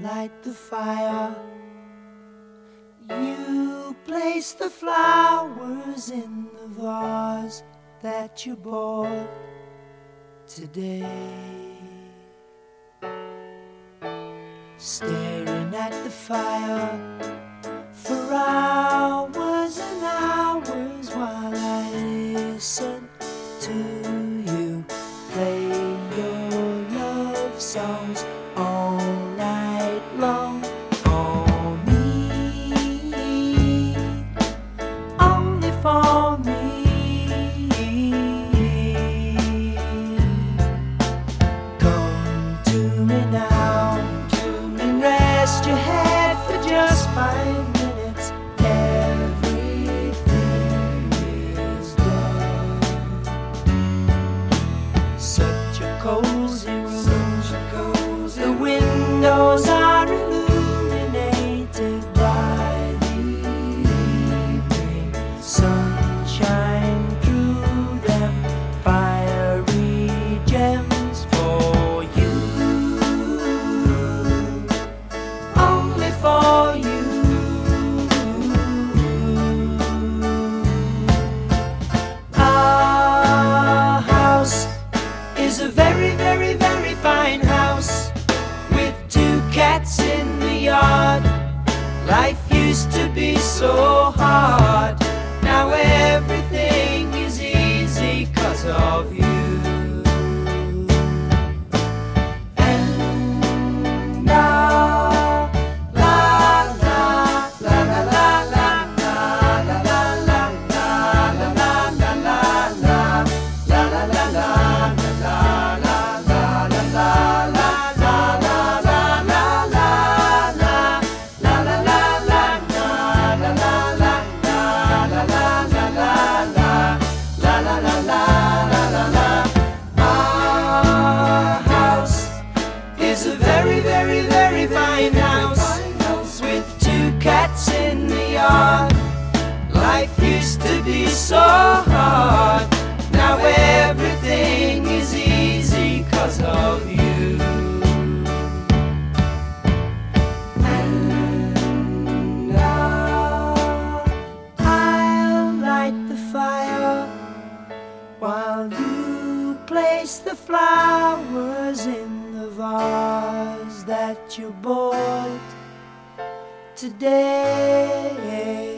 light the fire. You place the flowers in the vase that you bought today. Staring at the fire for hours and hours while I listen to you play your love songs all night long. For me, only for me. Come to me now and rest your head for just 5 minutes. Everything is done. Such a cozy room. The windows are illuminated by the evening sunshine through them. Fiery gems for you, only for you. Our house is a very, very, very fine house with 2 cats in the yard. Life used to be so hard. Now everything is easy 'cause of you. And la la la la la la la la la la la la la la la la la la la. Very, very, very fine house with 2 cats in the yard. Life used to be so hard. Now everything is easy 'cause of you. And I'll light the fire while you place the flowers in the vase that you bought today.